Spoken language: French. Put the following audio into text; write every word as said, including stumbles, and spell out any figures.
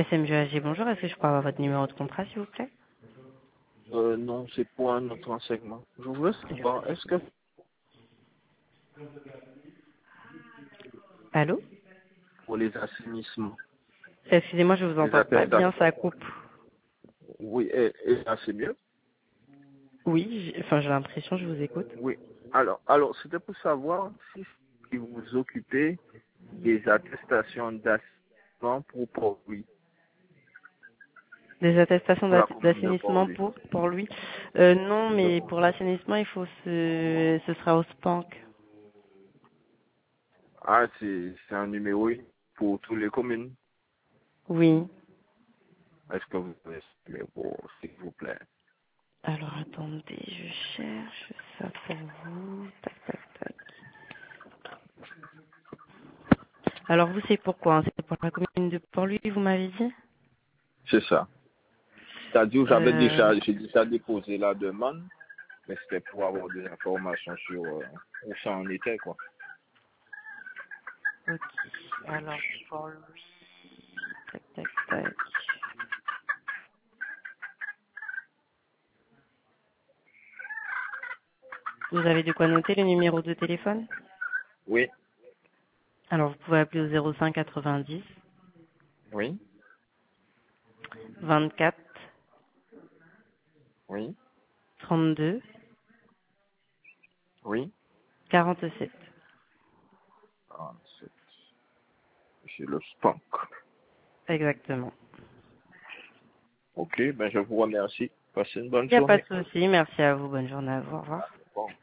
S M G A G, bonjour. Est-ce que je peux avoir votre numéro de contrat, s'il vous plaît? Euh, non, c'est pour un autre renseignement. Je voudrais Je savoir, vous est-ce que... écoute. Allô? Pour les assainissements, Excusez-moi, je vous les entends pas bien, attestations... ça coupe. Oui, et, et là, c'est mieux? Oui, j'ai- enfin j'ai l'impression, je vous écoute. Oui. Alors, alors c'était pour savoir si, si vous vous occupez des attestations d'assainissement pour Port-Louis, Des attestations pour la d'ass- commune de d'assainissement Port-Louis. pour pour lui. Euh, non, De mais pour Port-Louis. l'assainissement, il faut se ce sera au SPANC. Ah, c'est c'est un numéro pour toutes les communes. Oui. Est-ce que vous avez ce numéro, s'il vous plaît? Alors attendez, je cherche ça pour vous. Tac tac tac. Alors vous c'est pourquoi hein? C'est pour la commune de Port-Louis, vous m'avez dit? C'est ça. C'est-à-dire, j'avais Euh, déjà, j'ai déjà déposé la demande, mais c'était pour avoir des informations sur euh, où ça en était, quoi. ok. Alors pour lui, tac tac tac. Vous avez de quoi noter le numéro de téléphone? Oui, Alors vous pouvez appeler au zéro cinq quatre-vingt-dix oui, vingt-quatre oui, trente-deux oui. quarante-sept. Ah, c'est c'est le spunk. Exactement. Ok, ben je vous remercie. Passez une bonne Il n'y a pas de journée. souci. Merci à vous. Bonne journée à vous. Au revoir. Bon.